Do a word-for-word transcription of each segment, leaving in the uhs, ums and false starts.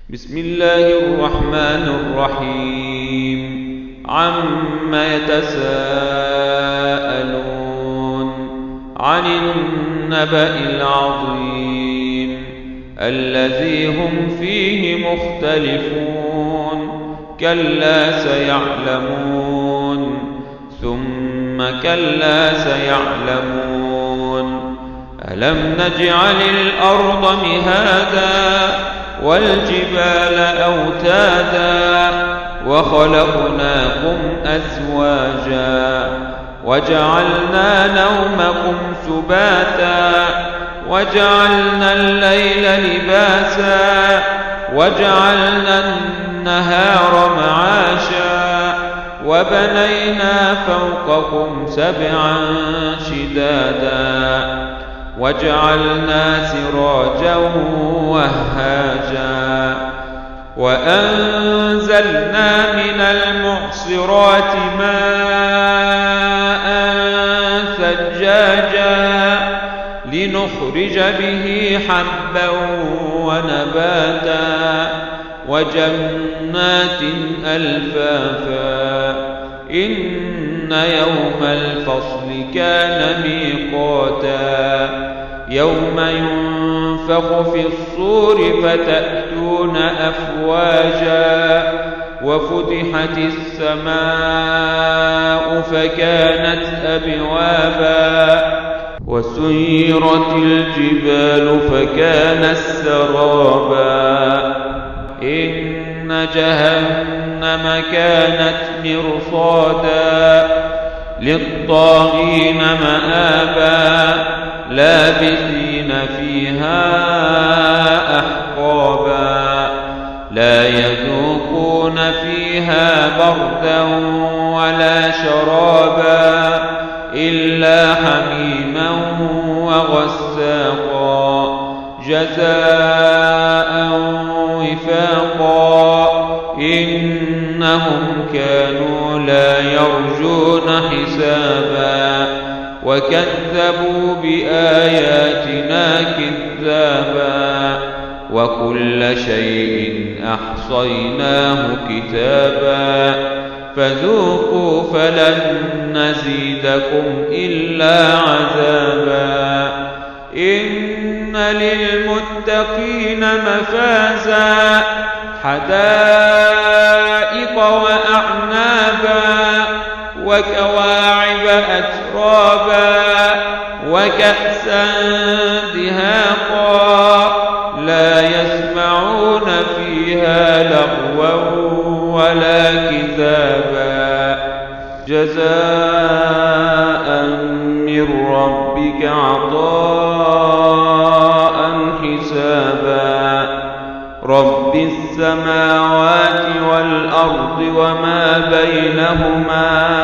بسم الله الرحمن الرحيم. عم يتساءلون عن النبأ العظيم الذي هم فيه مختلفون. كلا سيعلمون ثم كلا سيعلمون. ألم نجعل الأرض مهادا والجبال أوتادا وخلقناكم أزواجا وجعلنا نومكم سباتا وجعلنا الليل لباسا وجعلنا النهار معاشا وبنينا فوقكم سبعا شدادا وجعلنا سراجا وهاجا وأنزلنا من المعصرات ماء ثجاجا لنخرج به حبا ونباتا وجنات ألفافا. إن يوم الفصل كان ميقاتا يوم ينفخ في الصور فتأتون أفواجا وفتحت السماء فكانت أبوابا وسيرت الجبال فكانت سرابا. إن جهنم كانت مرصادا للطاغين مآبا لابثين فيها أحقابا لا يذوقون فيها بردا ولا شرابا إلا حميما وغساقا جزاء وفاقا. إنهم كانوا لا يرجون حسابا وكذبوا بآياتنا كذابا وكل شيء أحصيناه كتابا فذوقوا فلن نزيدكم إلا عذابا. إن للمتقين مفازا حدائق وأعنابا وكواعب أترابا وكأسا دهاقا لا يسمعون فيها لغوا ولا كذابا جزاء من ربك عطاء حسابا. رب السماوات والأرض وما بينهما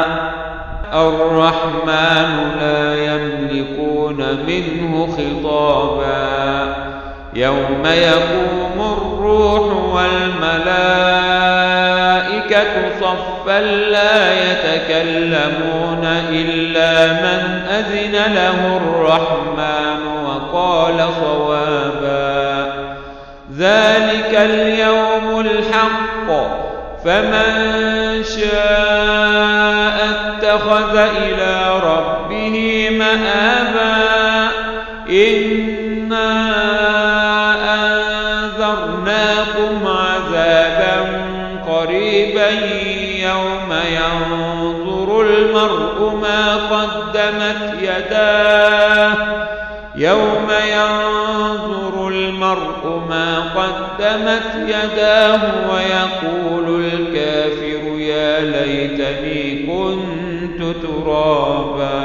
الرحمن لا يملكون منه خطابا. يوم يقوم الروح والملائكة صفا لا يتكلمون إلا من أذن له الرحمن وقال صوابا. ذلك اليوم الحق فمن شاء اتخذ إلى ربه مآبا. إنا أنذرناكم عذابا قريبا يوم ينظر المرء ما قدمت يداه يوم ينظر المرء ما قدمت يداه ويقول الكافر يا ليتني كنت ترابا.